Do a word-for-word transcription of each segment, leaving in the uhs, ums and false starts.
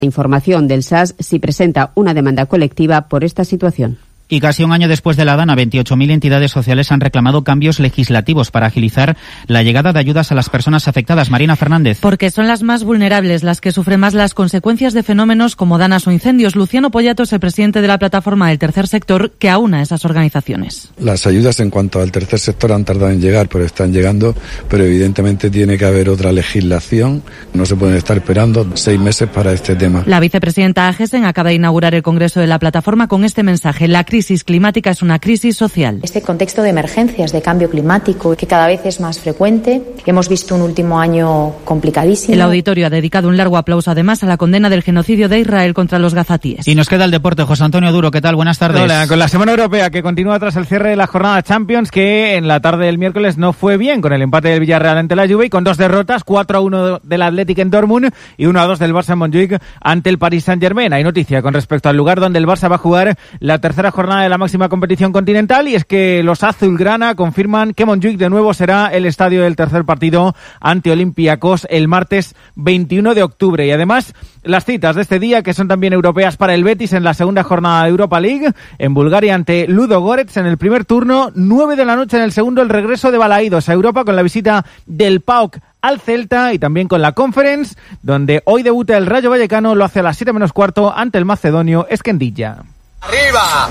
Información del S A S si presenta una demanda colectiva por esta situación. Y casi un año después de la Dana, veintiocho mil entidades sociales han reclamado cambios legislativos para agilizar la llegada de ayudas a las personas afectadas. Marina Fernández. Porque son las más vulnerables, las que sufren más las consecuencias de fenómenos como danas o incendios. Luciano Pollato es el presidente de la plataforma del tercer sector que aúna a esas organizaciones. Las ayudas en cuanto al tercer sector han tardado en llegar, pero están llegando, pero evidentemente tiene que haber otra legislación. No se pueden estar esperando seis meses para este tema. La vicepresidenta Agesen acaba de inaugurar el congreso de la plataforma con este mensaje: la crisis La crisis climática es una crisis social. Este contexto de emergencias, de cambio climático, que cada vez es más frecuente, hemos visto un último año complicadísimo. El auditorio ha dedicado un largo aplauso además a la condena del genocidio de Israel contra los gazatíes. Y nos queda el deporte. José Antonio Duro, ¿qué tal? Buenas tardes. Hola, con la Semana Europea que continúa tras el cierre de la jornada Champions, que en la tarde del miércoles no fue bien, con el empate del Villarreal ante la Juve y con dos derrotas, cuatro a uno del Athletic en Dortmund y uno a dos del Barça en Montjuic ante el Paris Saint-Germain. Hay noticia con respecto al lugar donde el Barça va a jugar la tercera jornada de la máxima competición continental, y es que los azulgrana confirman que Montjuic de nuevo será el estadio del tercer partido ante Olympiacos el martes veintiuno de octubre. Y además las citas de este día, que son también europeas para el Betis en la segunda jornada de Europa League, en Bulgaria ante Ludogorets en el primer turno, nueve de la noche en el segundo, el regreso de Balaídos a Europa con la visita del P A O K al Celta, y también con la Conference, donde hoy debuta el Rayo Vallecano, lo hace a las siete menos cuarto ante el macedonio Esquendilla. Arriba,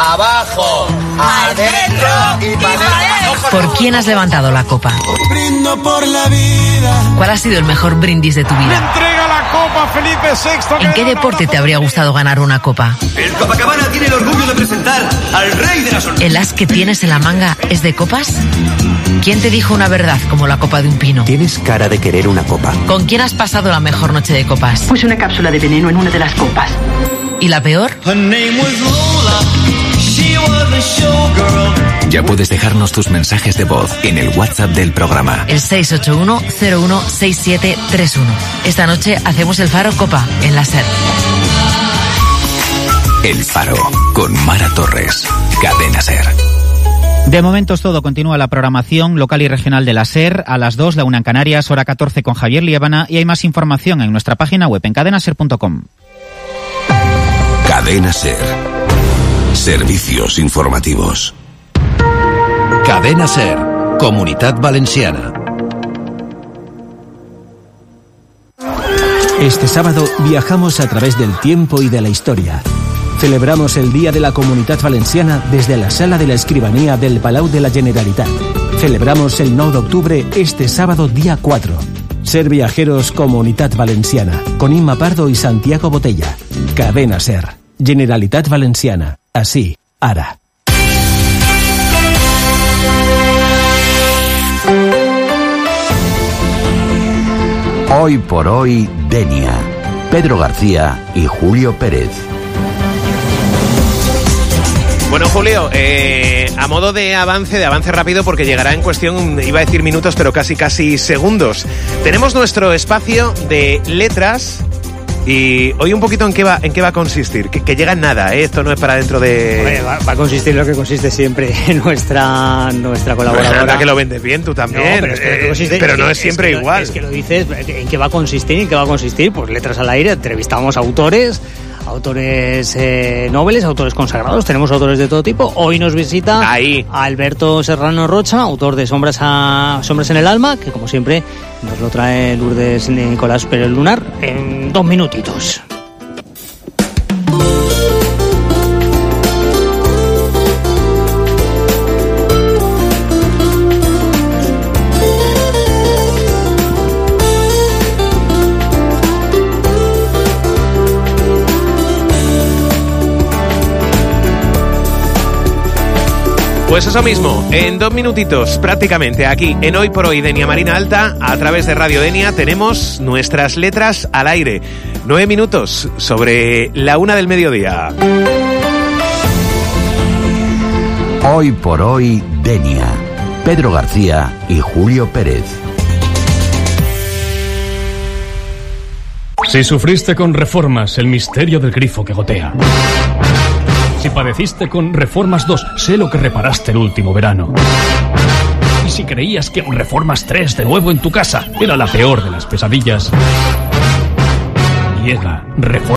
abajo, adentro y para adentro. ¿Por quién has levantado la copa? Brindo por la vida. ¿Cuál ha sido el mejor brindis de tu vida? Me entrega la copa Felipe sexto. ¿En qué deporte te habría gustado ganar una copa? El Copacabana tiene el orgullo de presentar al rey de la sorpresa. ¿El as que tienes en la manga es de copas? ¿Quién te dijo una verdad como la copa de un pino? Tienes cara de querer una copa. ¿Con quién has pasado la mejor noche de copas? Puse una cápsula de veneno en una de las copas. ¿Y la peor? Ya puedes dejarnos tus mensajes de voz en el WhatsApp del programa. El seis ocho uno cero uno seis siete tres uno. Esta noche hacemos el Faro Copa en la SER. El Faro, con Mara Torres. Cadena SER. De momento es todo. Continúa la programación local y regional de la SER. A las dos, la una en Canarias, hora catorce con Javier Liébana. Y hay más información en nuestra página web en cadena ser punto com. Cadena SER. Servicios informativos. Cadena SER. Comunitat Valenciana. Este sábado viajamos a través del tiempo y de la historia. Celebramos el Día de la Comunitat Valenciana desde la Sala de la Escribanía del Palau de la Generalitat. Celebramos el nou d'octubre este sábado día cuatro. Ser Viajeros Comunitat Valenciana, con Inma Pardo y Santiago Botella. Cadena SER. Generalitat Valenciana. Así, ara. Hoy por hoy, Denia. Pedro García y Julio Pérez. Bueno, Julio, eh, a modo de avance, de avance rápido, porque llegará en cuestión, iba a decir minutos, pero casi casi segundos. Tenemos nuestro espacio de letras y hoy un poquito en qué va, en qué va a consistir, que, que llega en nada, ¿eh? Esto no es para dentro de... Hombre, va, va a consistir lo que consiste siempre en nuestra, nuestra colaboradora. Anda, que lo vendes bien tú también, no, pero, es que eh, consiste, pero no es, es siempre es que igual. Lo, es que lo dices, ¿en qué va a consistir? ¿En qué va a consistir? Pues letras al aire, entrevistamos a autores... autores eh, nobles, autores consagrados, tenemos autores de todo tipo. Hoy nos visita Ahí. Alberto Serrano Rocha, autor de Sombras a Sombras en el Alma, que como siempre nos lo trae Lourdes Nicolás Pérez Lunar en dos minutitos. Pues eso mismo, en dos minutitos prácticamente aquí en Hoy por Hoy Denia Marina Alta, a través de Radio Denia, tenemos nuestras letras al aire. Nueve minutos sobre la una del mediodía. Hoy por Hoy, Denia. Pedro García y Julio Pérez. Si sufriste con Reformas, el misterio del grifo que gotea. Si padeciste con Reformas dos, sé lo que reparaste el último verano. Y si creías que Reformas tres de nuevo en tu casa era la peor de las pesadillas. Llega Reformas